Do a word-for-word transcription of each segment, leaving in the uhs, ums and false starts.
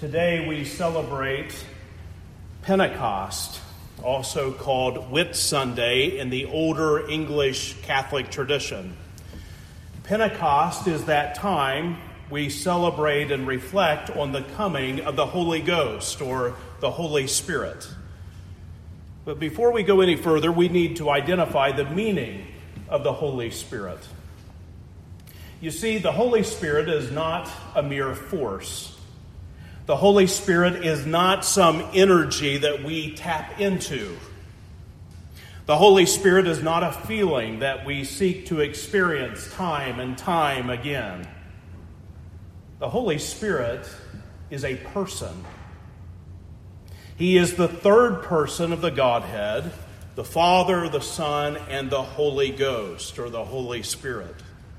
Today we celebrate Pentecost, also called Whit Sunday in the older English Catholic tradition. Pentecost is that time we celebrate and reflect on the coming of the Holy Ghost or the Holy Spirit. But before we go any further, we need to identify the meaning of the Holy Spirit. You see, the Holy Spirit is not a mere force. The Holy Spirit is not some energy that we tap into. The Holy Spirit is not a feeling that we seek to experience time and time again. The Holy Spirit is a person. He is the third person of the Godhead, the Father, the Son, and the Holy Ghost, or the Holy Spirit.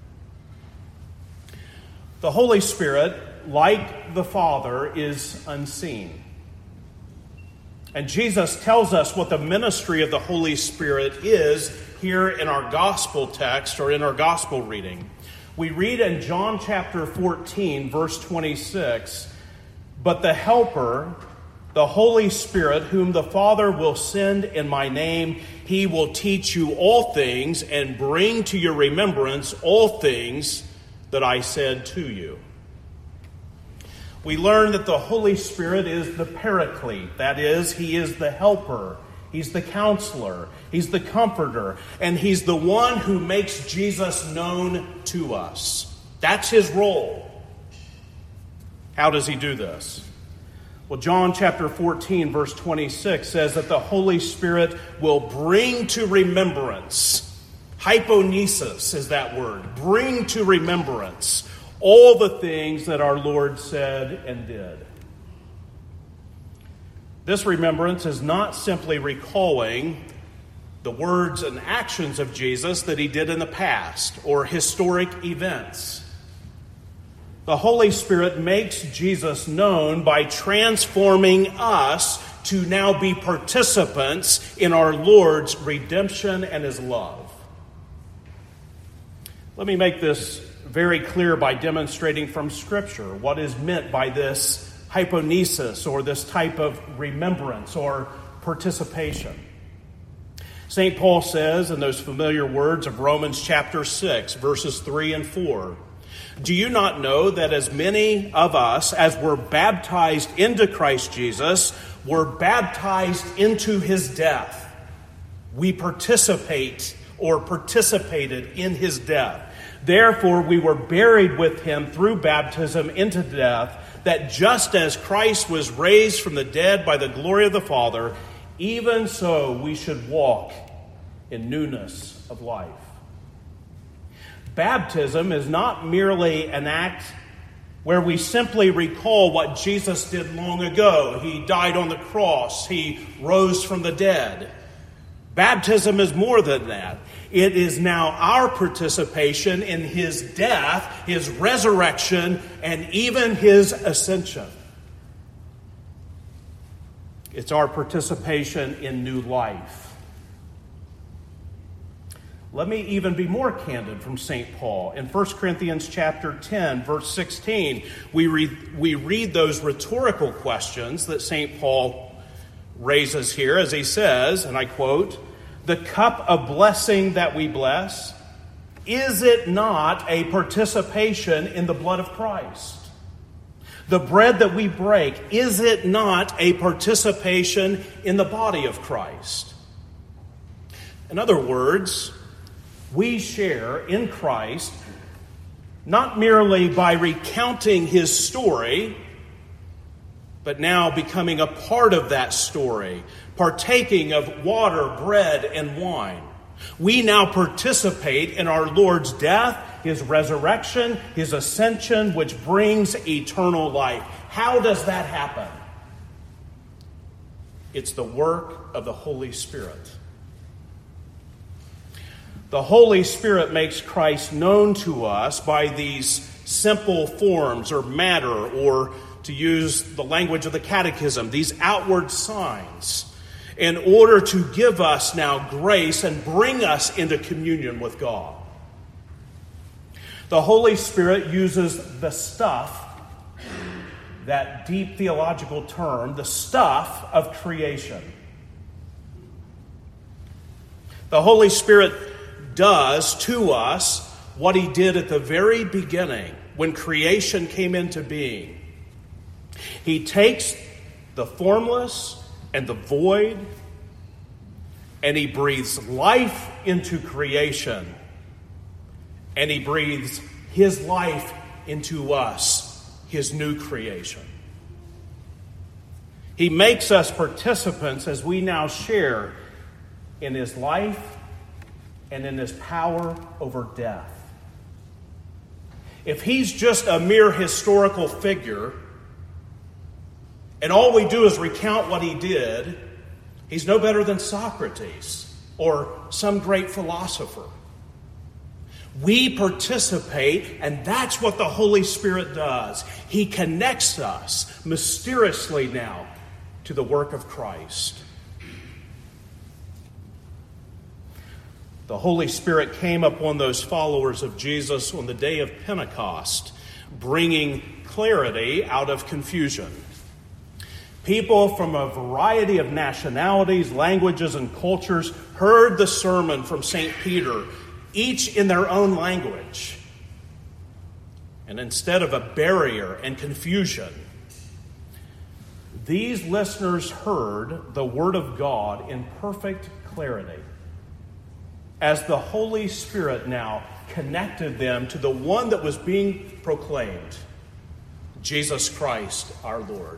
The Holy Spirit, like the Father, is unseen. And Jesus tells us what the ministry of the Holy Spirit is here in our gospel text or in our gospel reading. We read in John chapter fourteen, verse twenty-six, "But the Helper, the Holy Spirit, whom the Father will send in my name, he will teach you all things and bring to your remembrance all things that I said to you." We learn that the Holy Spirit is the Paraclete. That is, he is the helper. He's the counselor. He's the comforter. And he's the one who makes Jesus known to us. That's his role. How does he do this? Well, John chapter fourteen, verse twenty-six says that the Holy Spirit will bring to remembrance. Hyponesis is that word. Bring to remembrance all the things that our Lord said and did. This remembrance is not simply recalling the words and actions of Jesus that he did in the past or historic events. The Holy Spirit makes Jesus known by transforming us to now be participants in our Lord's redemption and his love. Let me make this very clear by demonstrating from Scripture what is meant by this hyponesis or this type of remembrance or participation. Saint Paul says in those familiar words of Romans chapter six, verses three and four, "Do you not know that as many of us as were baptized into Christ Jesus were baptized into his death? We participate or participated in his death. Therefore, we were buried with him through baptism into death, that just as Christ was raised from the dead by the glory of the Father, even so we should walk in newness of life." Baptism is not merely an act where we simply recall what Jesus did long ago. He died on the cross. He rose from the dead. Baptism is more than that. It is now our participation in his death, his resurrection, and even his ascension. It's our participation in new life. Let me even be more candid from Saint Paul. In First Corinthians chapter ten, verse sixteen, we read, we read those rhetorical questions that Saint Paul raises here as he says, and I quote, "The cup of blessing that we bless, is it not a participation in the blood of Christ? The bread that we break, is it not a participation in the body of Christ?" In other words, we share in Christ not merely by recounting his story, but now becoming a part of that story, partaking of water, bread, and wine. We now participate in our Lord's death, his resurrection, his ascension, which brings eternal life. How does that happen? It's the work of the Holy Spirit. The Holy Spirit makes Christ known to us by these simple forms or matter, or to use the language of the Catechism, these outward signs, in order to give us now grace and bring us into communion with God. The Holy Spirit uses the stuff that deep theological term, the stuff of creation. The Holy Spirit does to us what he did at the very beginning when creation came into being. He takes the formless and the void, and he breathes life into creation, and he breathes his life into us, his new creation. He makes us participants as we now share in his life and in his power over death. If he's just a mere historical figure, and all we do is recount what he did, he's no better than Socrates or some great philosopher. We participate, and that's what the Holy Spirit does. He connects us mysteriously now to the work of Christ. The Holy Spirit came upon those followers of Jesus on the day of Pentecost, bringing clarity out of confusion. People from a variety of nationalities, languages, and cultures heard the sermon from Saint Peter, each in their own language. And instead of a barrier and confusion, these listeners heard the Word of God in perfect clarity, as the Holy Spirit now connected them to the one that was being proclaimed, Jesus Christ our Lord.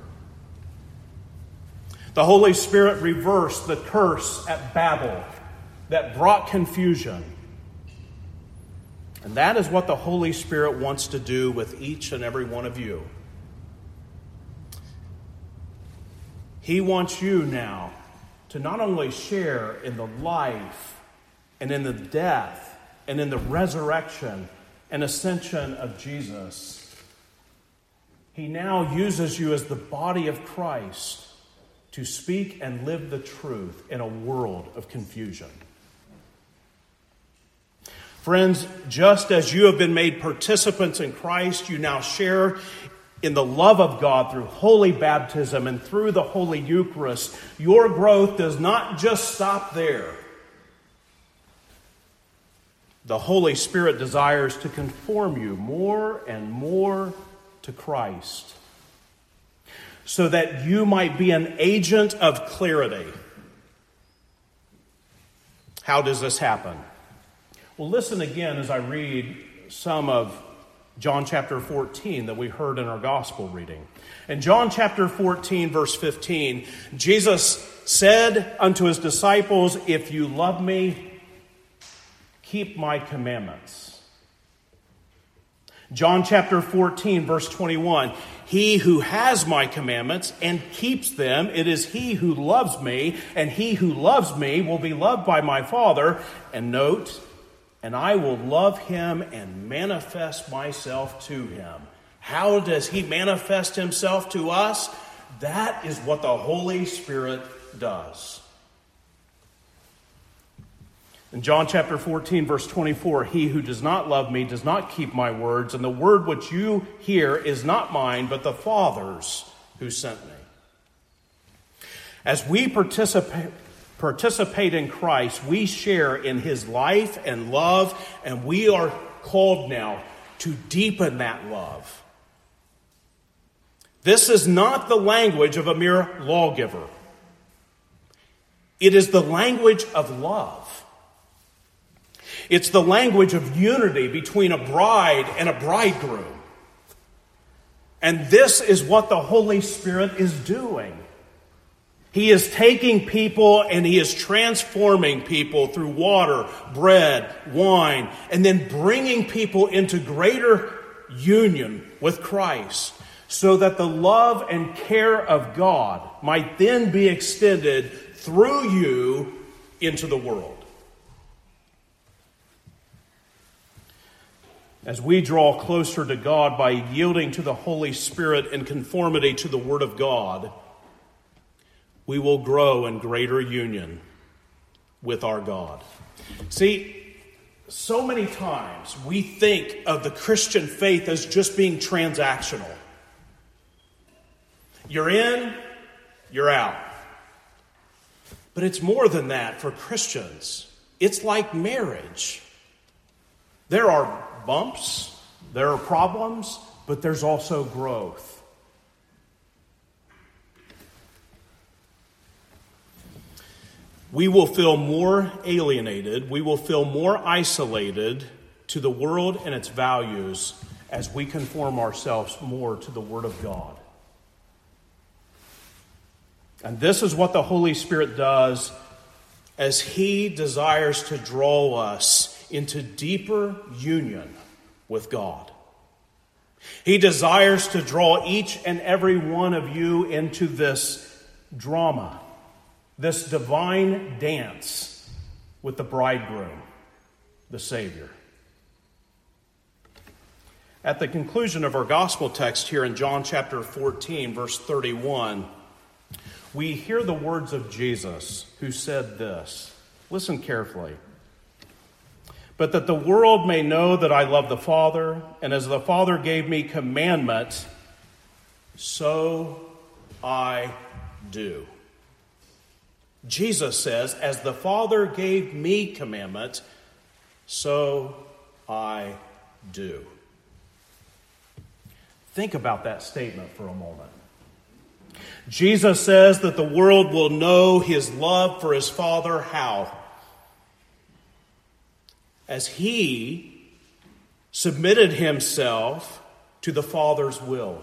The Holy Spirit reversed the curse at Babel that brought confusion. And that is what the Holy Spirit wants to do with each and every one of you. He wants you now to not only share in the life and in the death and in the resurrection and ascension of Jesus. He now uses you as the body of Christ to speak and live the truth in a world of confusion. Friends, just as you have been made participants in Christ, you now share in the love of God through holy baptism and through the Holy Eucharist. Your growth does not just stop there. The Holy Spirit desires to conform you more and more to Christ, so that you might be an agent of clarity. How does this happen? Well, listen again as I read some of John chapter fourteen that we heard in our gospel reading. In John chapter fourteen, verse fifteen, Jesus said unto his disciples, "If you love me, keep my commandments." John chapter fourteen, verse twenty-one, "He who has my commandments and keeps them, it is he who loves me, and he who loves me will be loved by my Father." And note, "And I will love him and manifest myself to him." How does he manifest himself to us? That is what the Holy Spirit does. In John chapter fourteen, verse twenty-four, "He who does not love me does not keep my words, and the word which you hear is not mine, but the Father's who sent me." As we participate, participate in Christ, we share in his life and love, and we are called now to deepen that love. This is not the language of a mere lawgiver. It is the language of love. It's the language of unity between a bride and a bridegroom. And this is what the Holy Spirit is doing. He is taking people and he is transforming people through water, bread, wine, and then bringing people into greater union with Christ, so that the love and care of God might then be extended through you into the world. As we draw closer to God by yielding to the Holy Spirit in conformity to the Word of God, we will grow in greater union with our God. See, so many times we think of the Christian faith as just being transactional. You're in, you're out. But it's more than that for Christians. It's like marriage. There are bumps, there are problems, but there's also growth. We will feel more alienated, we will feel more isolated to the world and its values as we conform ourselves more to the Word of God. And this is what the Holy Spirit does as He desires to draw us into deeper union with God. He desires to draw each and every one of you into this drama, this divine dance with the bridegroom, the Savior. At the conclusion of our gospel text here in John chapter fourteen, verse thirty-one, we hear the words of Jesus, who said this. Listen carefully. But that the world may know that I love the Father, and as the Father gave me commandment, so I do. Jesus says, as the Father gave me commandment, so I do. Think about that statement for a moment. Jesus says that the world will know His love for His Father. How? As He submitted Himself to the Father's will.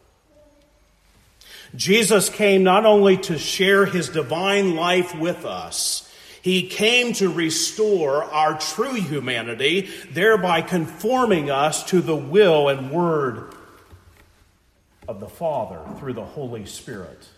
Jesus came not only to share His divine life with us, He came to restore our true humanity, thereby conforming us to the will and word of the Father through the Holy Spirit.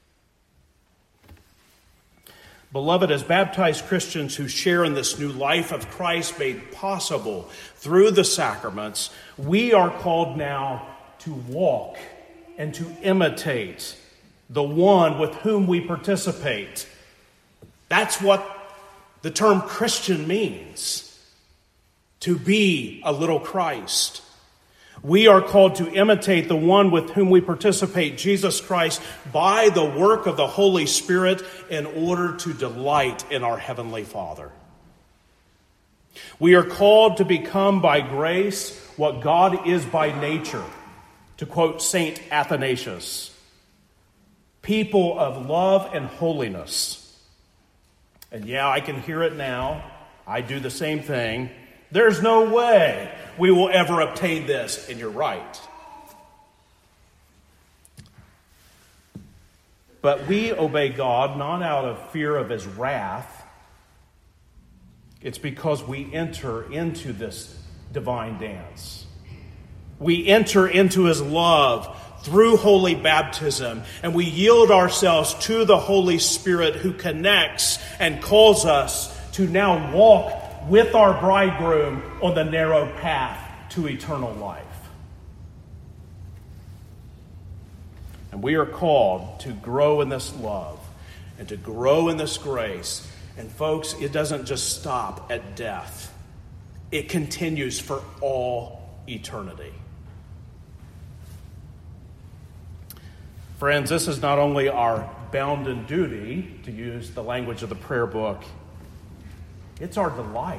Beloved, as baptized Christians who share in this new life of Christ made possible through the sacraments, we are called now to walk and to imitate the one with whom we participate. That's what the term Christian means, to be a little Christ. We are called to imitate the one with whom we participate, Jesus Christ, by the work of the Holy Spirit in order to delight in our Heavenly Father. We are called to become by grace what God is by nature, to quote Saint Athanasius, people of love and holiness. And yeah, I can hear it now. I do the same thing. There's no way we will ever obtain this, and you're right. But we obey God not out of fear of His wrath. It's because we enter into this divine dance. We enter into His love through holy baptism, and we yield ourselves to the Holy Spirit who connects and calls us to now walk with our bridegroom on the narrow path to eternal life. And we are called to grow in this love and to grow in this grace. And folks, it doesn't just stop at death. It continues for all eternity. Friends, this is not only our bounden duty, to use the language of the prayer book, it's our delight.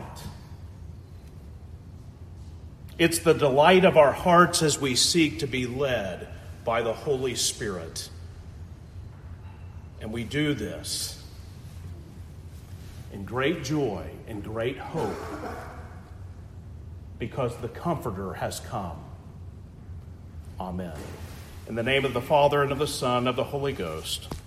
It's the delight of our hearts as we seek to be led by the Holy Spirit. And we do this in great joy and great hope because the Comforter has come. Amen. In the name of the Father, and of the Son, and of the Holy Ghost.